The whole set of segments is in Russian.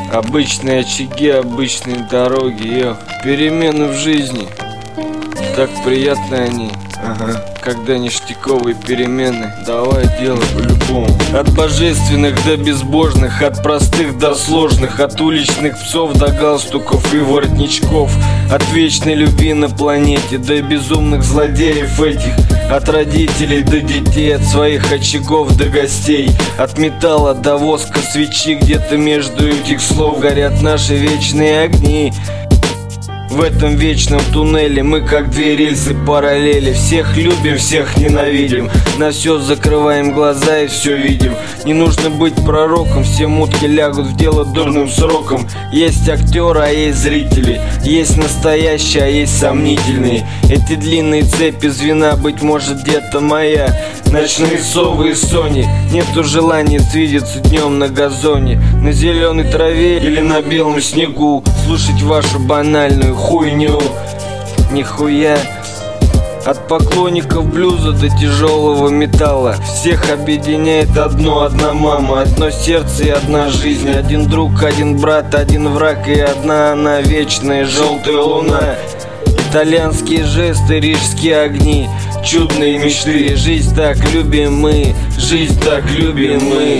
Обычные очаги, обычные дороги, перемены в жизни. Так приятны они, когда ништяковые перемены. Давай делай по-любому. От божественных до безбожных, от простых до сложных, от уличных псов до галстуков и воротничков, от вечной любви на планете до безумных злодеев этих, от родителей до детей, от своих очагов до гостей, от металла до воска свечи. Где-то между этих слов горят наши вечные огни. В этом вечном туннеле мы как две рельсы параллели. Всех любим, всех ненавидим, на все закрываем глаза и все видим. Не нужно быть пророком, все мутки лягут в дело дурным сроком. Есть актеры, а есть зрители, есть настоящие, а есть сомнительные. Эти длинные цепи звена, быть может, где-то моя. Ночные совы и сони, нету желания свидеться днем на газоне, на зеленой траве или на белом снегу, слушать вашу банальную хуйню. Нихуя. От поклонников блюза до тяжелого металла всех объединяет одна мама, одно сердце и одна жизнь, один друг, один брат, один враг и одна она вечная желтая луна. Итальянские жесты, рижские огни, чудные мечты. Жизнь так любим мы, жизнь так любим мы.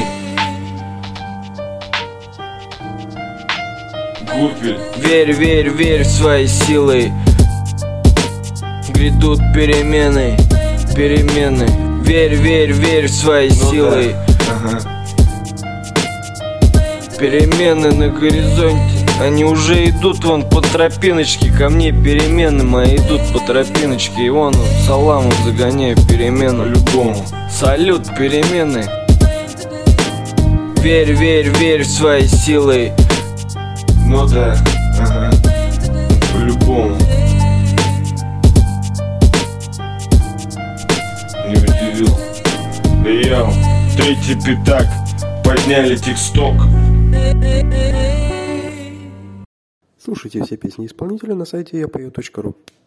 Гупель. Верь, верь, верь в свои силы. Грядут перемены, перемены. Верь, верь, верь в свои силы. Перемены на горизонте. Они уже идут вон по тропиночке. Ко мне перемены мои идут по тропиночке. И вон саламом загоняю перемену любому. Салют, перемены. Верь, верь, верь в свои силы. Ну да, по-любому. Не удивил. Да я, третий пятак. Подняли тексток. Слушайте все песни исполнителя на сайте yapeo.ru.